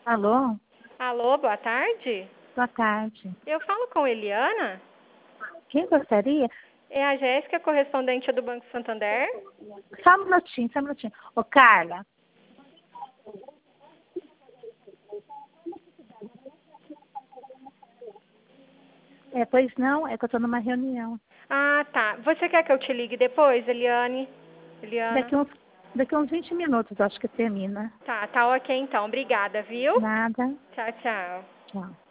Alô? Alô, boa tarde. Boa tarde. Eu falo com Eliana? Quem gostaria? É a Jéssica, correspondente do Banco Santander? Só um minutinho, só um minutinho. Ô, Carla. Pois não, é que eu tô numa reunião. Ah, tá. Você quer que eu te ligue depois, Eliane? Eliana? Daqui uns, daqui uns 20 minutos, acho que termina. Tá ok então. Obrigada, viu? Nada. Tchau, tchau. Tchau.